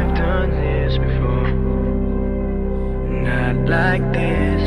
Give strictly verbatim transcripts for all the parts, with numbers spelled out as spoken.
I've done this before, not like this.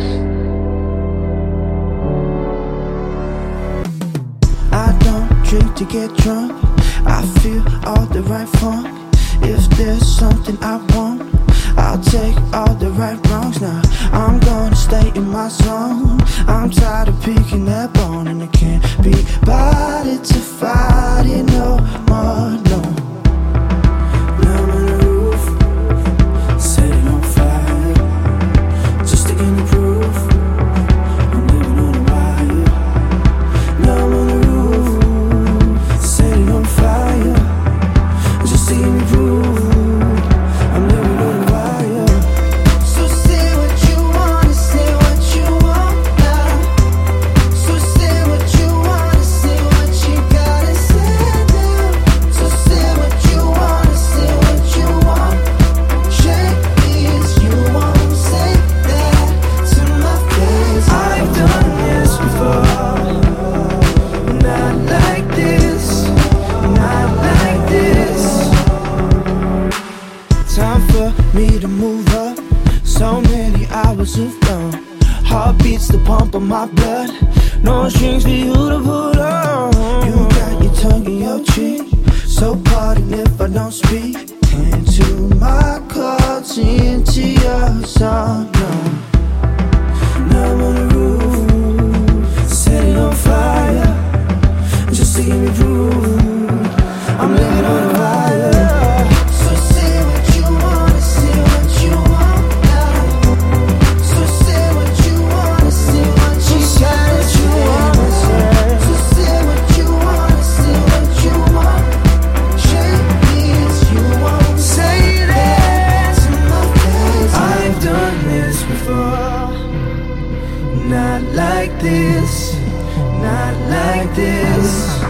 I don't drink to get drunk, I feel all the right funk. If there's something I want, I'll take all the right wrongs. Now I'm gonna stay in my zone. I'm tired of picking that bone, and I can't be bothered to fight it no more, no. Now I'm on the roof, set it on fire, just to give me proof I'm living on a wire. Now I'm on the roof, set it on fire, just to give me proof I'm living on a wire. So say what you wanna, say what you want now. So say what you wanna, say what you gotta say now. So say what you wanna, say what you want. Shake this, you won't say that to my face. I've done this before, not like this, not like this. Time for me to move up. So many hours of gone. Heart beats the pump of my blood. No strings for you to pull on. You got your tongue in your cheek, so pardon if I don't speak into my chords, into your song. No. Now I'm on the roof, set it on fire, just to give me proof I'm living on a wire. So say what you wanna, say what you want now. So say what you wanna, say what you gotta say. So say what you wanna, say what you want. Shake this, you won't say that to my face. I've done this before, not like this, not like this.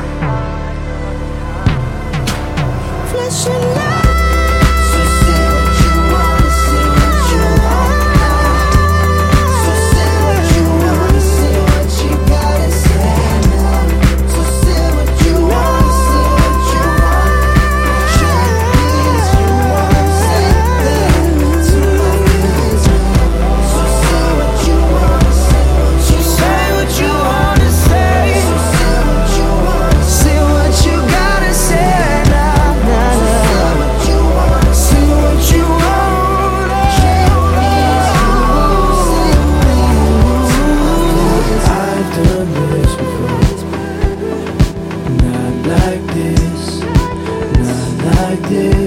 Flesh and light. So say what you wanna, say what you want now. So say what you wanna, say what you gotta say now. So say what you wanna, say what you want. Shake this, you won't say that to my face. So say what you wanna, say what you say what you wanna say. So say what you wanna, say what you gotta say now. Like this, not like this.